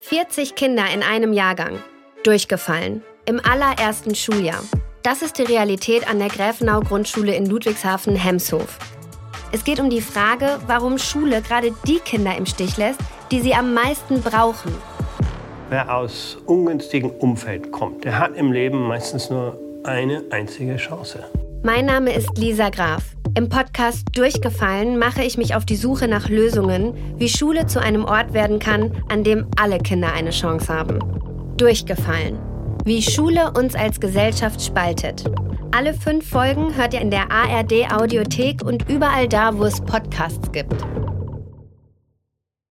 40 Kinder in einem Jahrgang. Durchgefallen. Im allerersten Schuljahr. Das ist die Realität an der Gräfenau-Grundschule in Ludwigshafen-Hemshof. Es geht um die Frage, warum Schule gerade die Kinder im Stich lässt, die sie am meisten brauchen. Wer aus ungünstigem Umfeld kommt, der hat im Leben meistens nur eine einzige Chance. Mein Name ist Lisa Graf. Im Podcast Durchgefallen mache ich mich auf die Suche nach Lösungen, wie Schule zu einem Ort werden kann, an dem alle Kinder eine Chance haben. Durchgefallen. Wie Schule uns als Gesellschaft spaltet. Alle 5 Folgen hört ihr in der ARD-Audiothek und überall da, wo es Podcasts gibt.